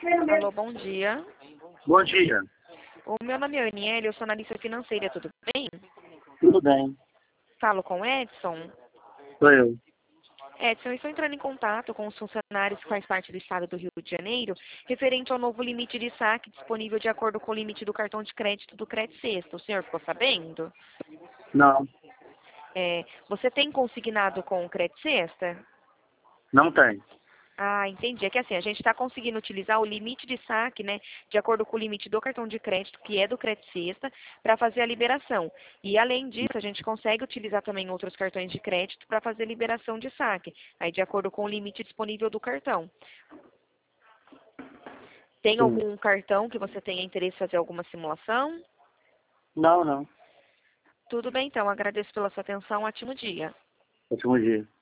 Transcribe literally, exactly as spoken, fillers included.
Alô, bom dia. Bom dia. O meu nome é Aniele, eu sou analista financeira, tudo bem? Tudo bem. Falo com o Edson. Sou eu. Edson, eu estou entrando em contato com os funcionários que fazem parte do estado do Rio de Janeiro, referente ao novo limite de saque disponível de acordo com o limite do cartão de crédito do Credit Sexta. O senhor ficou sabendo? Não, É, você tem consignado com o Credit Sexta? não tem. Ah, entendi. É que assim, a gente está conseguindo utilizar o limite de saque, né, de acordo com o limite do cartão de crédito, que é do Credit Sexta, para fazer a liberação. E além disso, a gente consegue utilizar também outros cartões de crédito para fazer liberação de saque, aí de acordo com o limite disponível do cartão. Tem Sim. algum cartão que você tenha interesse em fazer alguma simulação? Não, não. Tudo bem, então. Agradeço pela sua atenção. Ótimo dia. Ótimo dia.